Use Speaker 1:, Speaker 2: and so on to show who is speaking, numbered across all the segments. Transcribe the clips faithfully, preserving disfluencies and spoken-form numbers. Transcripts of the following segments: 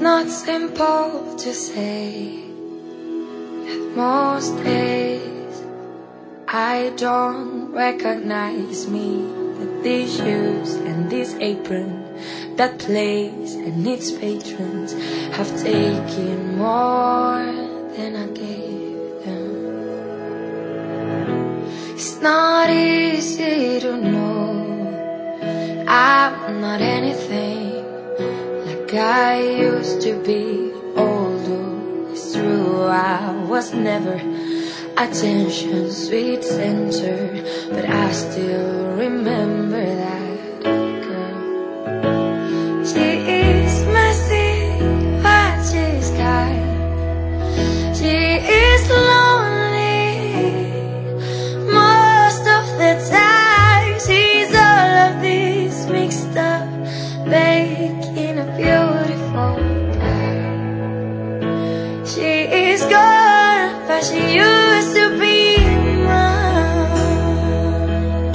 Speaker 1: not simple to say that most days I don't recognize me, that these shoes and this apron, that place and its patrons have taken more than I gave them. It's not easy to know I'm not anything like I used to be, although it's true I was never attention's sweet center, but I still remember that girl. She is messy, but she's kind. She is lonely most of the time. She's all of this mixed up, making a beautiful pie. She is gone, but she used to be mine.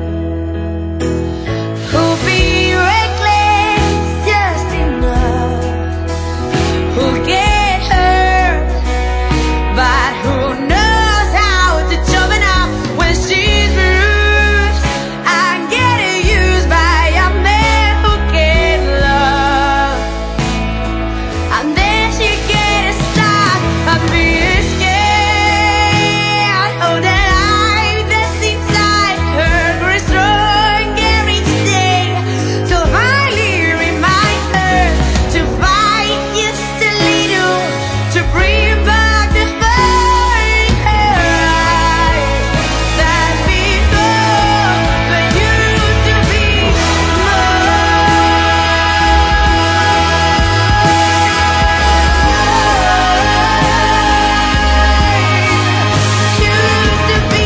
Speaker 1: Who'll be reckless just enough, who'll get hurt, but who knows how to toughen up when she's bruised and getting used by a man who can love, and then she gets stuck and being scared. Oh, the life that's inside her grows stronger each day, so finally remind her to fight just a little, to bring back the fire in her eyes that before but used to be used to be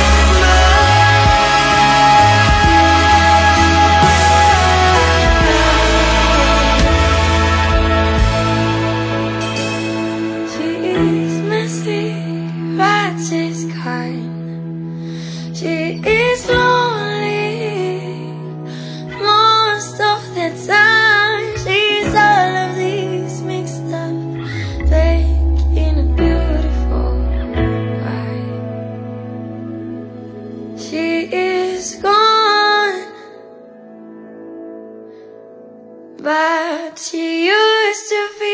Speaker 1: She is messy, but she's kind. She is lonely most of the time. She's all of these mixed up, making a beautiful pie. She is gone, but she used to be